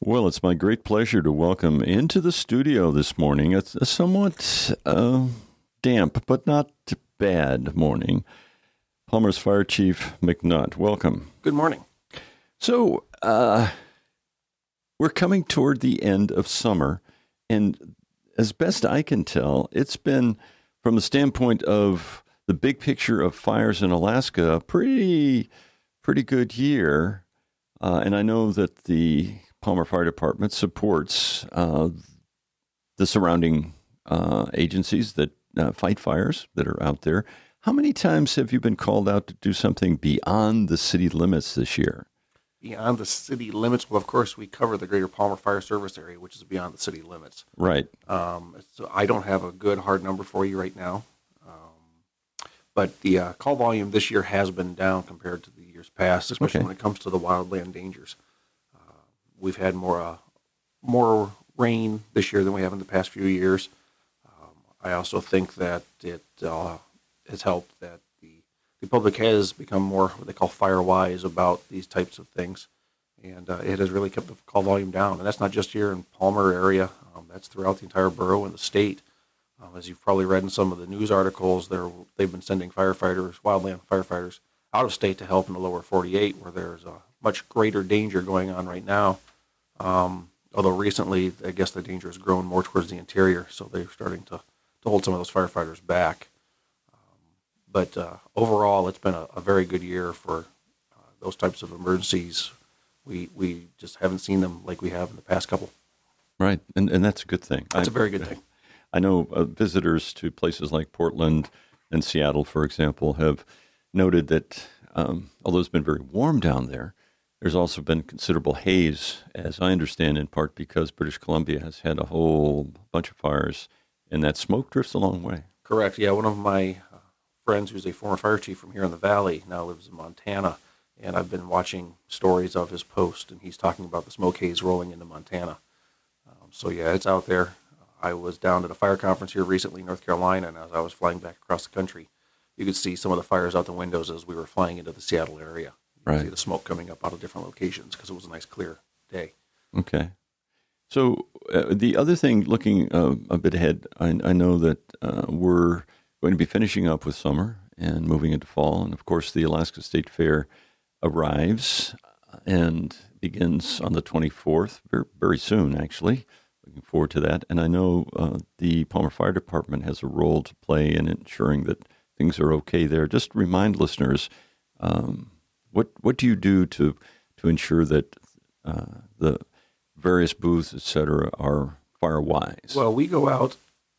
Well, it's my great pleasure to welcome into the studio this morning. It's a somewhat damp, but not bad morning. Palmer's Fire Chief McNutt. Welcome. Good morning. So, we're coming toward the end of summer, and as best I can tell, it's been, from the standpoint of the big picture of fires in Alaska, a pretty good year. And I know that the Palmer Fire Department supports the surrounding agencies that fight fires that are out there. How many times have you been called out to do something beyond the city limits this year? Beyond the city limits, well, of course, we cover the Greater Palmer Fire Service Area, which is beyond the city limits. Right. So I don't have a good hard number for you right now. But the call volume this year has been down compared to the years past, especially when it comes to the wildland dangers. We've had more rain this year than we have in the past few years. I also think that it has helped that the public has become more what they call fire wise about these types of things, and it has really kept the call volume down. And that's not just here in Palmer area; that's throughout the entire borough and the state. As you've probably read in some of the news articles, they've been sending firefighters, wildland firefighters, out of state to help in the lower 48, where there's a much greater danger going on right now. Although recently, I guess the danger has grown more towards the interior, so they're starting to hold some of those firefighters back. But overall, it's been a very good year for those types of emergencies. We just haven't seen them like we have in the past couple. Right, and that's a good thing. That's a very good thing. I know visitors to places like Portland and Seattle, for example, have noted that although it's been very warm down there, there's also been considerable haze, as I understand, in part because British Columbia has had a whole bunch of fires, and that smoke drifts a long way. Correct. Yeah, one of my friends who's a former fire chief from here in the Valley now lives in Montana, and I've been watching stories of his post, and he's talking about the smoke haze rolling into Montana. So, yeah, it's out there. I was down at a fire conference here recently in North Carolina, and as I was flying back across the country, you could see some of the fires out the windows as we were flying into the Seattle area. You could see the smoke coming up out of different locations because it was a nice, clear day. Okay. So the other thing, looking a bit ahead, I know that we're going to be finishing up with summer and moving into fall, and of course the Alaska State Fair arrives and begins on the 24th, very, very soon, actually. Looking forward to that. And I know the Palmer Fire Department has a role to play in ensuring that things are okay there. Just remind listeners, what do you do to ensure that the various booths, et cetera, are fire-wise? Well, we go out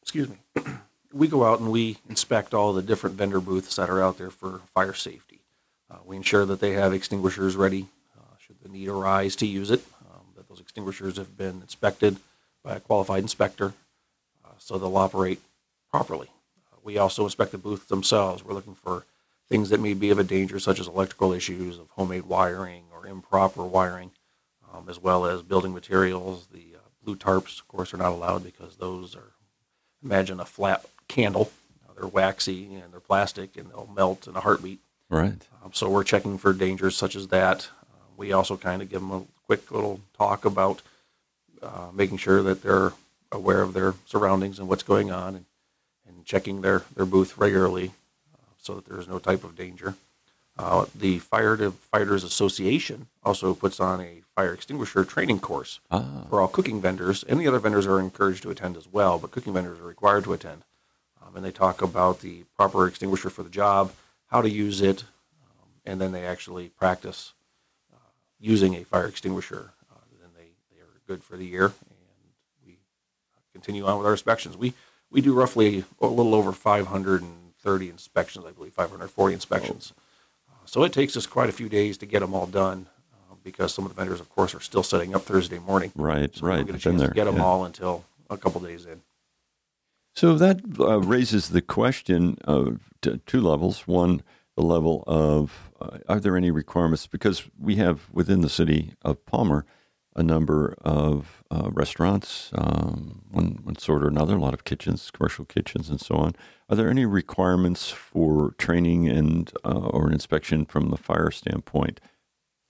and we inspect all the different vendor booths that are out there for fire safety. We ensure that they have extinguishers ready should the need arise to use it, that those extinguishers have been inspected by a qualified inspector, so they'll operate properly. We also inspect the booths themselves. We're looking for things that may be of a danger, such as electrical issues of homemade wiring or improper wiring, as well as building materials. The blue tarps, of course, are not allowed because those are, imagine a flat candle. They're waxy and they're plastic and they'll melt in a heartbeat. Right. So we're checking for dangers such as that. We also kind of give them a quick little talk about making sure that they're aware of their surroundings and what's going on, and checking their booth regularly so that there's no type of danger. The Firefighters Association also puts on a fire extinguisher training course for all cooking vendors, and the other vendors are encouraged to attend as well, but cooking vendors are required to attend. And they talk about the proper extinguisher for the job, how to use it, and then they actually practice using a fire extinguisher. Then they are good for the year, and we continue on with our inspections. We do roughly a little over 530 inspections, I believe, 540 inspections. So it takes us quite a few days to get them all done because some of the vendors, of course, are still setting up Thursday morning. Right. We don't get a chance to get them all until a couple days in. So that raises the question of two levels. One, the level of are there any requirements? Because we have within the city of Palmer a number of restaurants, one sort or another, a lot of kitchens, commercial kitchens, and so on. Are there any requirements for training and or an inspection from the fire standpoint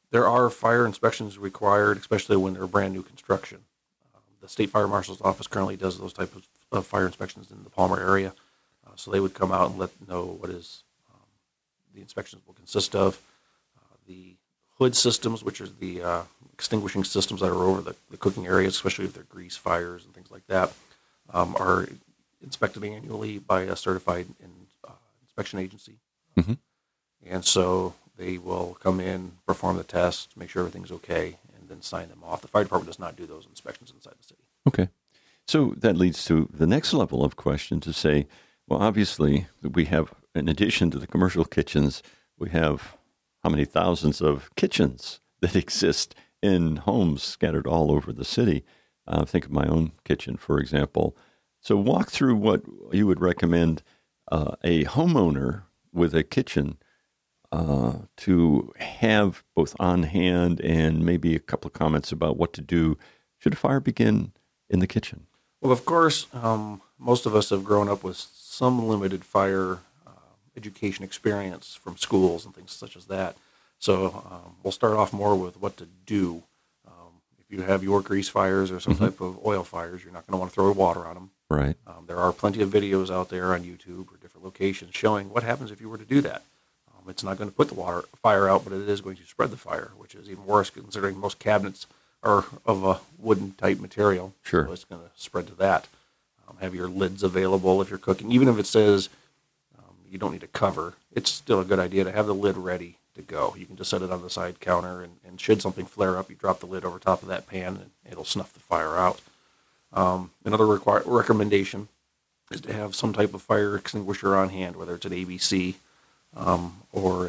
There are fire inspections required, especially when they're brand new construction. The State Fire Marshal's Office currently does those type of fire inspections in the Palmer area. So they would come out and let know what is the inspections will consist of. The hood systems, which are the extinguishing systems that are over the cooking areas, especially if they're grease fires and things like that, are inspected annually by a certified inspection agency. Mm-hmm. And so they will come in, perform the test, make sure everything's okay, and then sign them off. The fire department does not do those inspections inside the city. Okay. So that leads to the next level of question to say, well, obviously, we have, in addition to the commercial kitchens, we have how many thousands of kitchens that exist in homes scattered all over the city. Think of my own kitchen, for example. So walk through what you would recommend a homeowner with a kitchen to have both on hand, and maybe a couple of comments about what to do should a fire begin in the kitchen. Well, of course, most of us have grown up with some limited fire education experience from schools and things such as that. So we'll start off more with what to do. If you have your grease fires or some Mm-hmm. type of oil fires, you're not going to want to throw water on them. Right. There are plenty of videos out there on YouTube or different locations showing what happens if you were to do that. It's not going to put the fire out, but it is going to spread the fire, which is even worse considering most cabinets are of a wooden type material. Sure. So it's going to spread to that. Have your lids available if you're cooking. Even if it says you don't need a cover, it's still a good idea to have the lid ready to go. You can just set it on the side counter, and should something flare up, you drop the lid over top of that pan, and it'll snuff the fire out. Another recommendation is to have some type of fire extinguisher on hand, whether it's an ABC or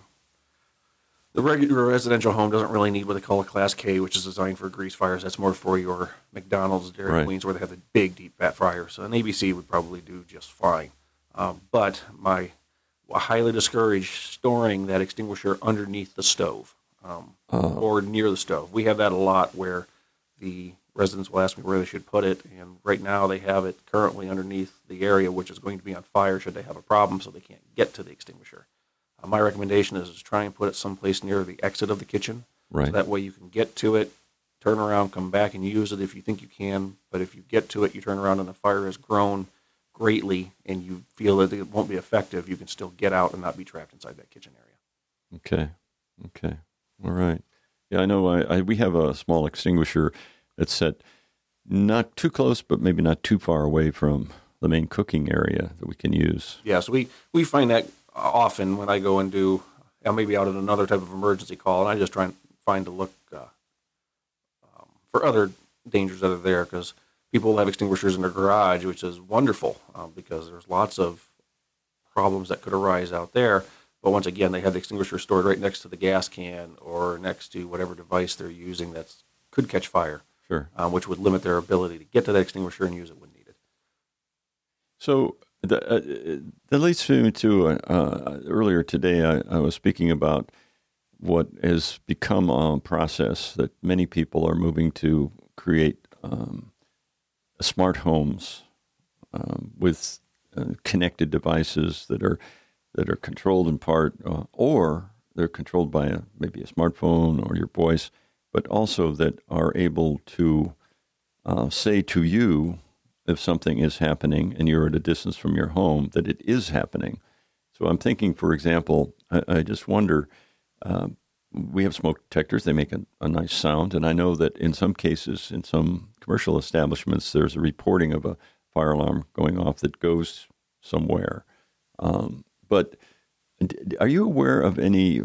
the regular residential home doesn't really need what they call a Class K, which is designed for grease fires. That's more for your McDonald's, Dairy Queens, where they have the big, deep fat fire. So an ABC would probably do just fine. But I highly discourage storing that extinguisher underneath the stove or near the stove. We have that a lot where the residents will ask me where they should put it, and right now they have it currently underneath the area which is going to be on fire should they have a problem, so they can't get to the extinguisher. My recommendation is try and put it someplace near the exit of the kitchen. Right. So that way you can get to it, turn around, come back and use it if you think you can. But if you get to it, you turn around and the fire has grown greatly and you feel that it won't be effective, you can still get out and not be trapped inside that kitchen area. Okay. All right. Yeah, I know we have a small extinguisher that's set not too close, but maybe not too far away from the main cooking area that we can use. Yeah, so we find that often when I go and do, maybe out at another type of emergency call, and I just try and find to look for other dangers that are there, because people have extinguishers in their garage, which is wonderful because there's lots of problems that could arise out there. But once again, they have the extinguisher stored right next to the gas can or next to whatever device they're using that could catch fire. Sure. Which would limit their ability to get to that extinguisher and use it when needed. So that leads me to earlier today, I was speaking about what has become a process that many people are moving to create smart homes with connected devices that are controlled in part, or they're controlled by maybe a smartphone or your voice, but also that are able to say to you if something is happening and you're at a distance from your home, that it is happening. So I'm thinking, for example, I just wonder, we have smoke detectors. They make a nice sound. And I know that in some cases, in some commercial establishments, there's a reporting of a fire alarm going off that goes somewhere. But are you aware of any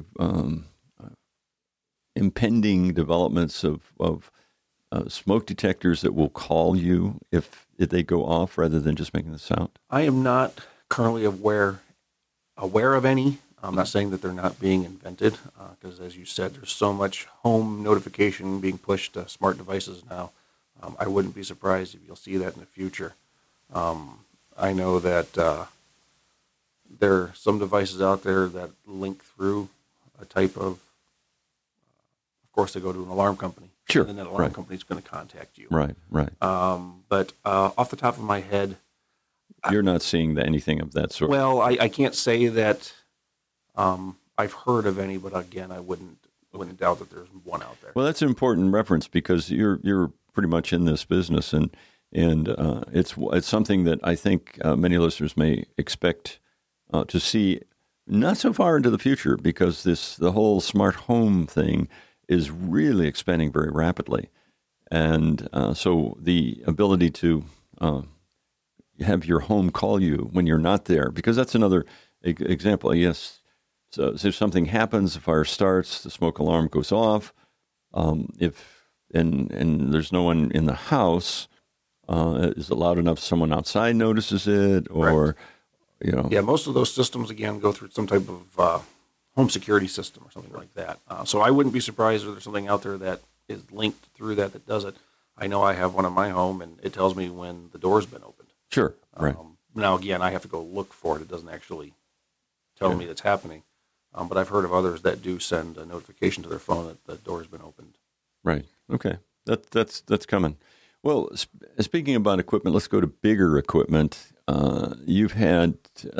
impending developments of smoke detectors that will call you if they go off rather than just making the sound? I am not currently aware of any. I'm not saying that they're not being invented, because as you said, there's so much home notification being pushed to smart devices now. I wouldn't be surprised if you'll see that in the future. I know that there are some devices out there that link through a type of course, they go to an alarm company. Sure. And that alarm company is going to contact you. Right. But off the top of my head, you're not seeing anything of that sort. Well, I can't say that I've heard of any, but again, I wouldn't wouldn't doubt that there's one out there. Well, that's an important reference because you're pretty much in this business, and it's something that I think many listeners may expect to see not so far into the future, because the whole smart home thing is really expanding very rapidly, and so the ability to have your home call you when you're not there, because that's another example. Yes, so if something happens, the fire starts, the smoke alarm goes off. If there's no one in the house, is it loud enough someone outside notices it, or Correct. Yeah, most of those systems again go through some type of home security system or something like that. So I wouldn't be surprised if there's something out there that is linked through that does it. I know I have one in my home, and it tells me when the door's been opened. Sure, right. Now again, I have to go look for it. It doesn't actually tell me it's happening. But I've heard of others that do send a notification to their phone that the door's been opened. Right. Okay. That's coming. Well, speaking about equipment, let's go to bigger equipment. You've had,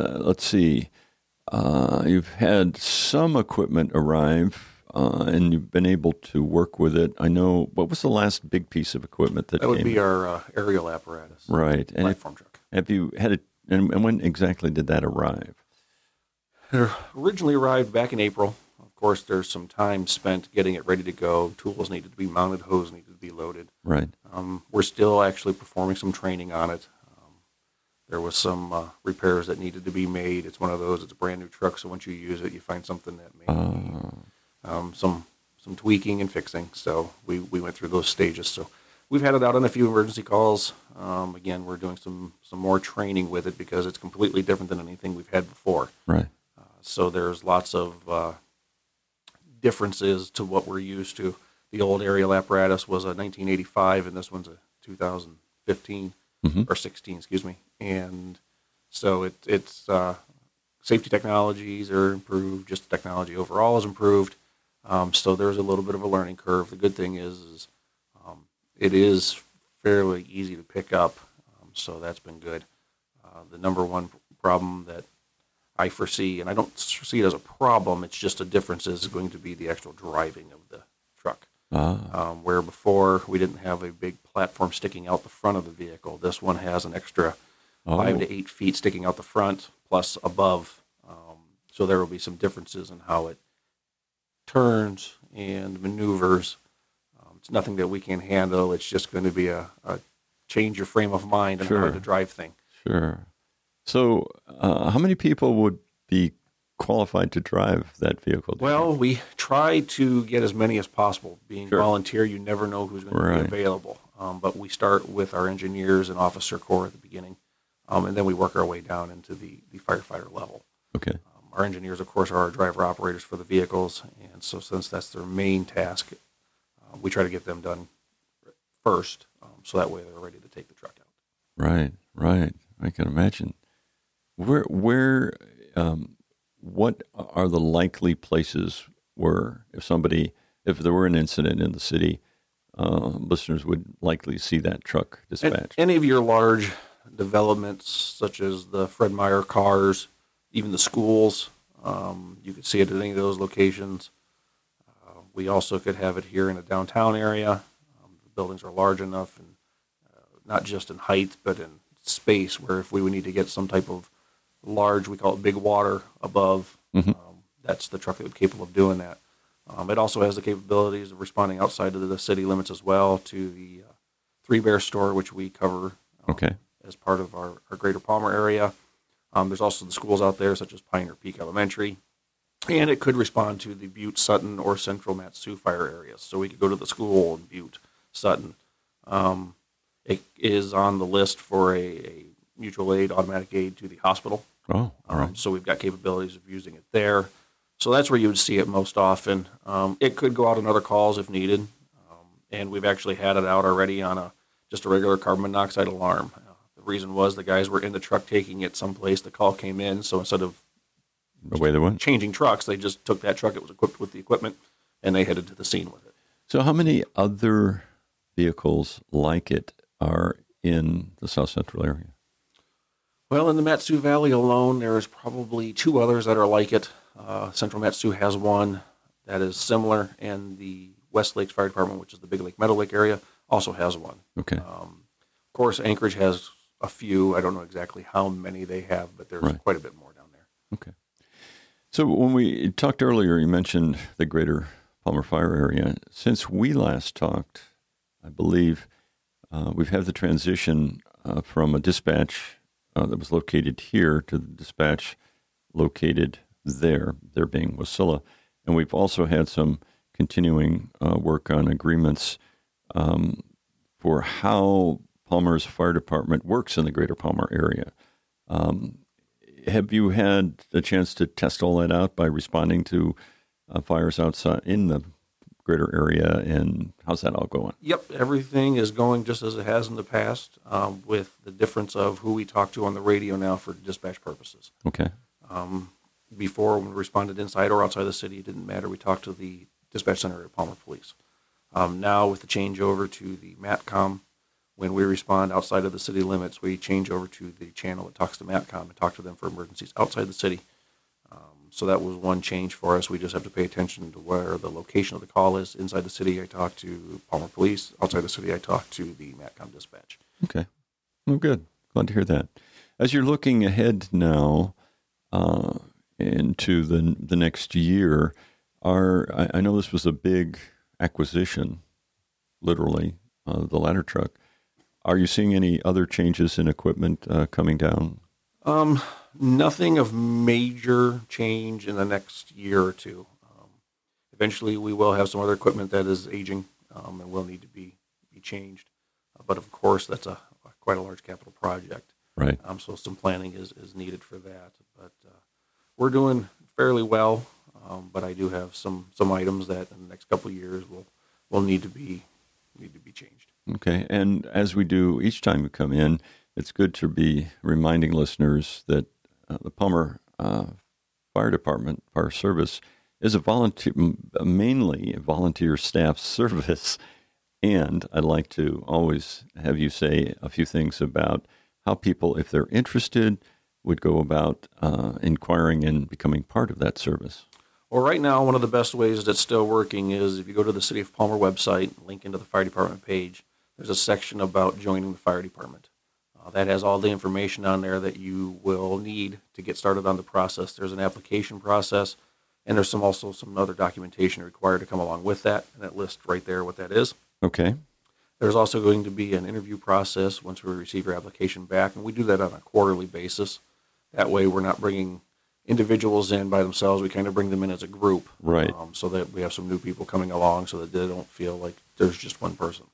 you've had some equipment arrive, and you've been able to work with it. I know. What was the last big piece of equipment that would be our aerial apparatus, right? And platform truck. Have you had it? And when exactly did that arrive? It originally arrived back in April. Of course, there's some time spent getting it ready to go. Tools needed to be mounted, hose needed to be loaded. Right. We're still actually performing some training on it. There was some repairs that needed to be made. It's one of those. It's a brand new truck, so once you use it, you find something that may need some tweaking and fixing. So we went through those stages. So we've had it out on a few emergency calls. Again, we're doing some more training with it because it's completely different than anything we've had before. Right. So there's lots of differences to what we're used to. The old aerial apparatus was a 1985, and this one's a 2015 or 16, excuse me. And so it's safety technologies are improved. Just the technology overall is improved. So there's a little bit of a learning curve. The good thing is it is fairly easy to pick up. So that's been good. The number one problem that I foresee, and I don't see it as a problem, it's just a difference, is going to be the actual driving of the truck. Where before we didn't have a big platform sticking out the front of the vehicle. This one has an extra 5 to 8 feet sticking out the front, plus above. So there will be some differences in how it turns and maneuvers. It's nothing that we can handle. It's just going to be a change your frame of mind and how to drive thing. Sure. So how many people would be qualified to drive that vehicle? Well, we try to get as many as possible. Being volunteer, you never know who's going to be available. But we start with our engineers and officer corps at the beginning, and then we work our way down into the firefighter level. Okay. Our engineers, of course, are our driver operators for the vehicles, and so since that's their main task, we try to get them done first, so that way they're ready to take the truck out. Right. I can imagine. What are the likely places where if there were an incident in the city, listeners would likely see that truck dispatched? Any of your large developments, such as the Fred Meyer cars, even the schools, you could see it at any of those locations. We also could have it here in the downtown area. The buildings are large enough, and not just in height, but in space, where if we would need to get some type of large, we call it big water above, that's the truck that would be capable of doing that. It also has the capabilities of responding outside of the city limits as well to the Three Bear store, which we cover as part of our Greater Palmer area. There's also the schools out there, such as Pioneer Peak Elementary. And it could respond to the Butte, Sutton, or Central Mat-Su fire areas. So we could go to the school in Butte, Sutton. It is on the list for a mutual aid, automatic aid to the hospital. Oh, all right. So we've got capabilities of using it there. So that's where you would see it most often. It could go out on other calls if needed. And we've actually had it out already on just a regular carbon monoxide alarm. The reason was the guys were in the truck taking it someplace. The call came in, so instead of away they went. Changing trucks, they just took that truck. It was equipped with the equipment, and they headed to the scene with it. So how many other vehicles like it are in the South Central area? Well, in the Mat-Su Valley alone, there is probably 2 others that are like it. Central Mat-Su has one. that is similar, and the West Lakes Fire Department, which is the Big Lake, Meadow Lake area, also has one. Okay. Of course, Anchorage has a few. I don't know exactly how many they have, but there's quite a bit more down there. Okay. So when we talked earlier, you mentioned the greater Palmer Fire area. Since we last talked, I believe we've had the transition from a dispatch that was located here to the dispatch located there being Wasilla. And we've also had some continuing work on agreements for how Palmer's fire department works in the greater Palmer area. Have you had a chance to test all that out by responding to fires outside in the greater area, and how's that all going? Yep, everything is going just as it has in the past, with the difference of who we talk to on the radio now for dispatch purposes. Okay. Before, when we responded inside or outside the city, it didn't matter. We talked to the dispatch center at Palmer Police. Now, with the changeover to the MATCOM, when we respond outside of the city limits, we change over to the channel that talks to MATCOM and talk to them for emergencies outside the city. So that was one change for us. We just have to pay attention to where the location of the call is. Inside the city, I talk to Palmer Police. Outside the city, I talk to the MATCOM dispatch. Okay. Well, good. Glad to hear that. As you're looking ahead now into the next year, I know this was a big acquisition, literally, the ladder truck. Are you seeing any other changes in equipment coming down? Nothing of major change in the next year or two. Eventually, we will have some other equipment that is aging and will need to be changed. But of course, that's quite a large capital project. Right. So some planning is needed for that. But we're doing fairly well. But I do have some items that in the next couple of years will need to be changed. Okay. And as we do each time we come in, it's good to be reminding listeners that the Palmer Fire Department, Fire Service, is mainly a volunteer staff service. And I'd like to always have you say a few things about how people, if they're interested, would go about inquiring and becoming part of that service. Well, right now, one of the best ways that's still working is if you go to the City of Palmer website, link into the fire department page, there's a section about joining the fire department. That has all the information on there that you will need to get started on the process. There's an application process, and there's also some other documentation required to come along with that, and it lists right there what that is. Okay. There's also going to be an interview process once we receive your application back, and we do that on a quarterly basis. That way we're not bringing individuals in by themselves. We kind of bring them in as a group. Right. So that we have some new people coming along so that they don't feel like there's just one person.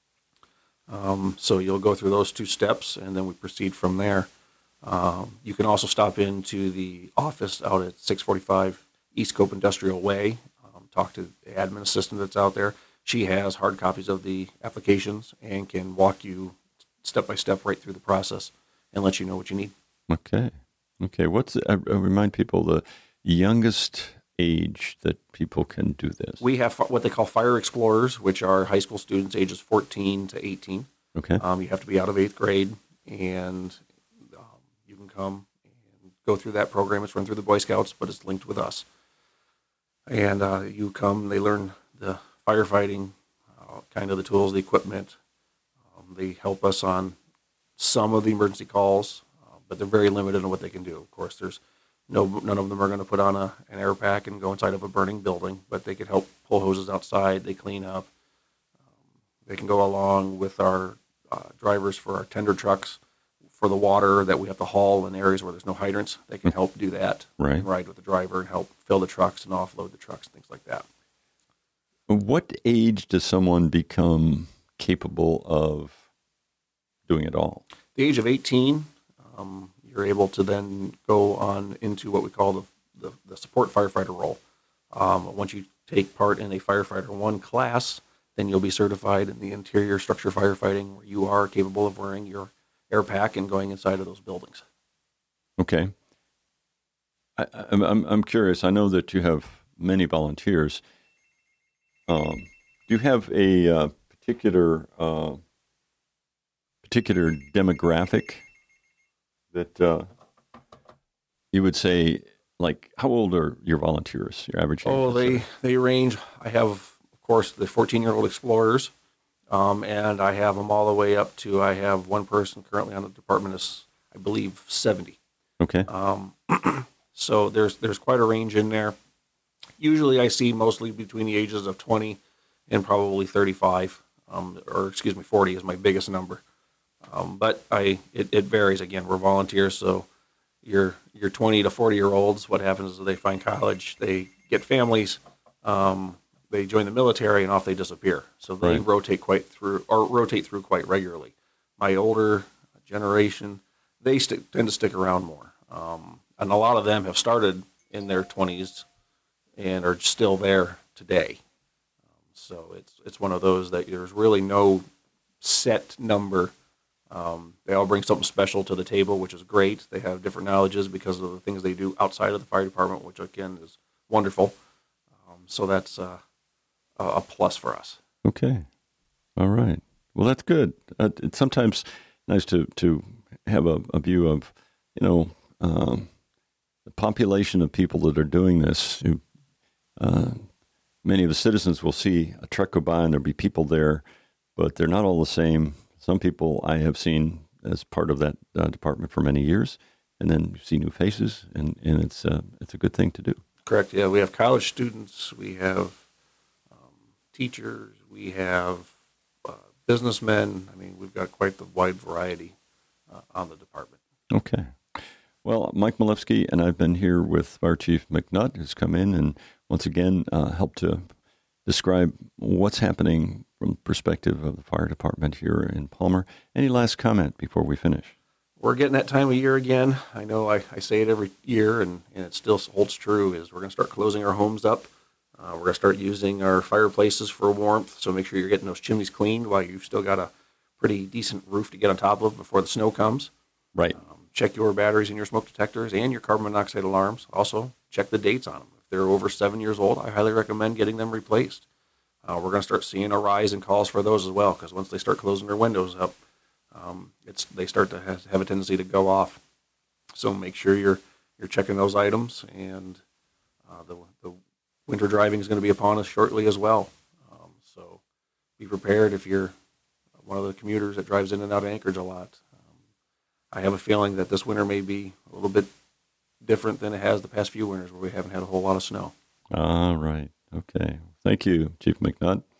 So you'll go through those two steps, and then we proceed from there. You can also stop into the office out at 645 East Cope Industrial Way, talk to the admin assistant that's out there. She has hard copies of the applications and can walk you step by step right through the process and let you know what you need. Okay. I remind people the youngest age that people can do this. We have what they call Fire Explorers, which are high school students ages 14 to 18. Okay. You have to be out of 8th grade, and you can come and go through that program. It's run through the Boy Scouts, but it's linked with us. And you come, they learn the firefighting, kind of the tools, the equipment. They help us on some of the emergency calls, but they're very limited on what they can do. Of course, there's none of them are going to put on an air pack and go inside of a burning building, but they can help pull hoses outside. They clean up. They can go along with our drivers for our tender trucks for the water that we have to haul in areas where there's no hydrants. They can help do that. Right. And ride with the driver and help fill the trucks and offload the trucks and things like that. What age does someone become capable of doing it all? The age of 18, you're able to then go on into what we call the support firefighter role. Once you take part in a Firefighter 1 class, then you'll be certified in the interior structure firefighting, where you are capable of wearing your air pack and going inside of those buildings. Okay. I'm curious. I know that you have many volunteers. Do you have a particular demographic that you would say, like, how old are your volunteers, your average age? Oh, they range. I have, of course, the 14-year-old explorers, and I have them all the way up to, I have one person currently on the department is, I believe, 70. Okay. So there's quite a range in there. Usually I see mostly between the ages of 20 and probably 35, or excuse me, 40 is my biggest number. But it varies. Again, we're volunteers, so your 20 to 40-year-olds, what happens is they find college, they get families, they join the military, and off they disappear. So they Right. rotate through quite regularly. My older generation, they tend to stick around more, and a lot of them have started in their 20s and are still there today. So it's one of those that there's really no set number. They all bring something special to the table, which is great. They have different knowledges because of the things they do outside of the fire department, which again is wonderful. So that's a plus for us. Okay. All right. Well, that's good. It's sometimes nice to have a view of, the population of people that are doing this. Who, many of the citizens will see a truck go by and there'll be people there, but they're not all the same. Some people I have seen as part of that department for many years, and then you see new faces, and it's a good thing to do. Correct. Yeah, we have college students, we have teachers, we have businessmen. I mean, we've got quite the wide variety on the department. Okay. Well, Mike Malevsky and I've been here with Fire Chief McNutt, who's come in and once again helped to describe what's happening from the perspective of the fire department here in Palmer. Any last comment before we finish? We're getting that time of year again. I know I say it every year, and it still holds true, is we're going to start closing our homes up. We're going to start using our fireplaces for warmth, so make sure you're getting those chimneys cleaned while you've still got a pretty decent roof to get on top of before the snow comes. Right. Check your batteries and your smoke detectors and your carbon monoxide alarms. Also, check the dates on them. If they're over 7 years old, I highly recommend getting them replaced. We're going to start seeing a rise in calls for those as well, because once they start closing their windows up, they start to have a tendency to go off. So make sure you're checking those items, and the winter driving is going to be upon us shortly as well. So be prepared if you're one of the commuters that drives in and out of Anchorage a lot. I have a feeling that this winter may be a little bit different than it has the past few winters where we haven't had a whole lot of snow. All right. Okay. Thank you, Chief McNutt.